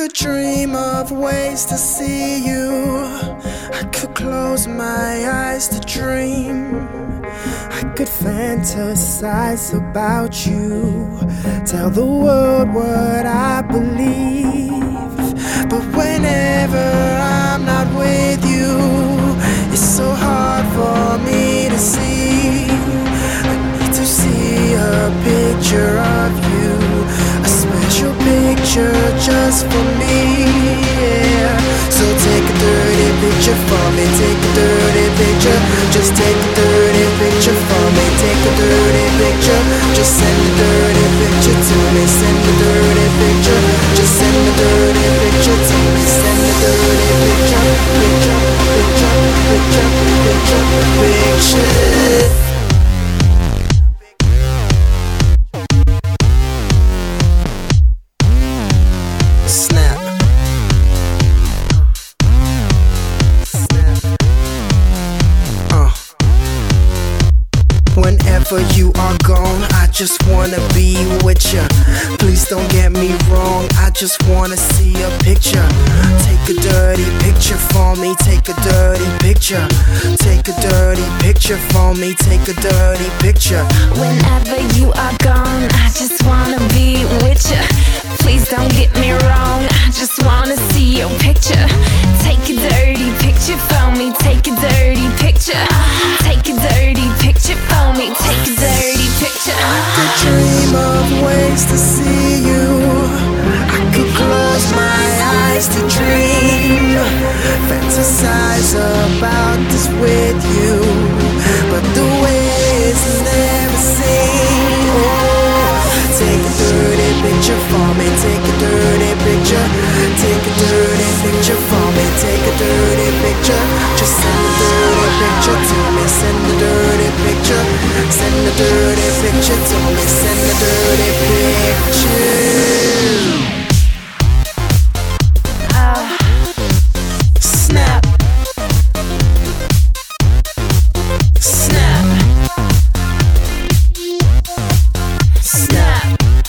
could dream of ways to see you. I could close my eyes to dream. I could fantasize about you, tell the world what I believe. But whenever I'm not with you, it's so hard for me to see. I need to see a picture of you, a special picture just for me, yeah. So take a dirty picture for me, take a dirty picture. Just take a dirty picture for me, take a dirty picture. Just send a dirty picture to me, send a dirty picture. Just send a dirty picture to me, send a dirty picture. Picture, picture, picture, picture, picture. Snap. Whenever you are gone, I just wanna be with ya. Please don't get me wrong, I just wanna see a picture. Take a dirty picture for me, take a dirty picture. Take a dirty picture for me, take a dirty picture. Whenever you are gone, I just wanna be with ya. Please don't get me wrong, I just wanna see your picture. Take a dirty picture for me, take a dirty picture. Take a dirty picture for me, take a dirty picture. I could dream of ways to see you. I could close my eyes to dream, fantasize about this with you. But the way it's never seen. Oh, take a dirty picture for me, take a dirty picture. Take a dirty picture for me, take a dirty picture. Just send a dirty picture to me, send a dirty picture. Send a dirty picture to me, send a dirty picture. Snap. Snap. Snap.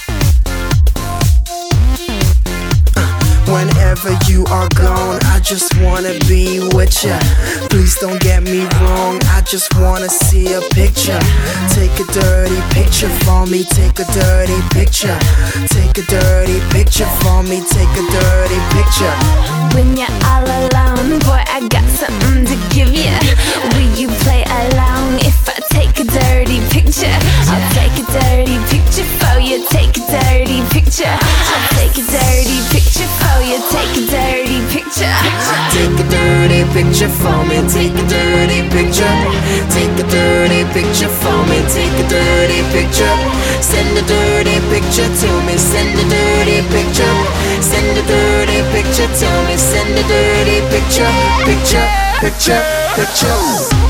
Whenever you are gone, I just wanna be with ya. Please don't get me wrong, I just wanna see a picture. Take a dirty picture for me, take a dirty picture. Take a dirty picture for me, take a dirty picture. When you're all alone, boy, I got something to give ya. Will you play along if I take a dirty picture? I'll take a dirty picture for you, take a dirty picture. I'll take a dirty picture for you, take a dirty picture. Take a dirty picture for me, take a dirty picture. Take a dirty picture for me, take a dirty picture. Send a dirty picture to me, send a dirty picture. Send a dirty picture to me, send a dirty picture. Picture, picture, picture.